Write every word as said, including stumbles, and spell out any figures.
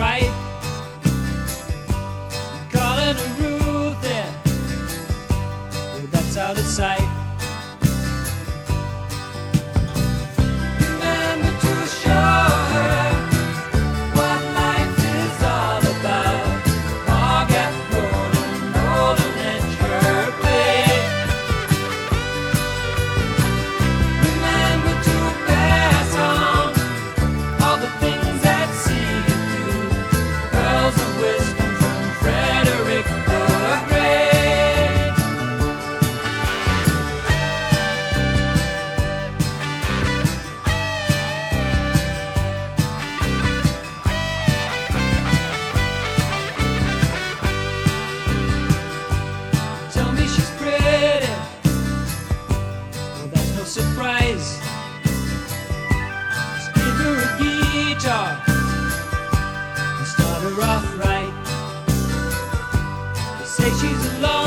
right. Calling her Ruth there, well, that's out of sight. Remember to show her what life is all about. Forget rolling, rolling and her play. Remember to pass on all the things that see you through. Pearls of wisdom from Frederick the Great. Tell me she's pretty, well, that's no surprise. Just give her a guitar and start her off right. They say she's alone.